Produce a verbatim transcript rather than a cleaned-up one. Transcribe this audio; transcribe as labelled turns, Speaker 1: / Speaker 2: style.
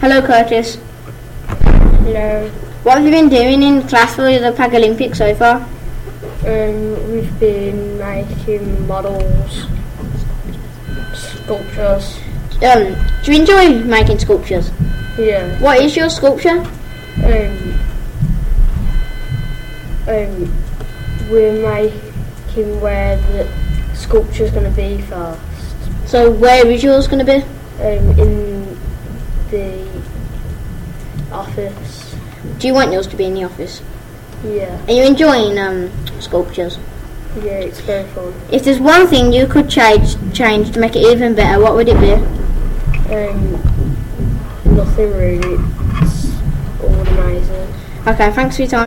Speaker 1: Hello, Curtis.
Speaker 2: Hello.
Speaker 1: What have you been doing in class for the Paralympics so far?
Speaker 2: Um, we've been making models, sculptures.
Speaker 1: Um, do you enjoy making sculptures?
Speaker 2: Yeah.
Speaker 1: What is your sculpture?
Speaker 2: Um, um, we're making where the sculpture's going to be first.
Speaker 1: So where is yours going to be?
Speaker 2: Um, in the office.
Speaker 1: Do you want yours to be in the office?
Speaker 2: Yeah.
Speaker 1: Are you enjoying um, sculptures?
Speaker 2: Yeah, it's very fun.
Speaker 1: If there's one thing you could change change to make it even better, what would it be?
Speaker 2: Um, nothing really. It's all amazing.
Speaker 1: Okay, thanks for your time.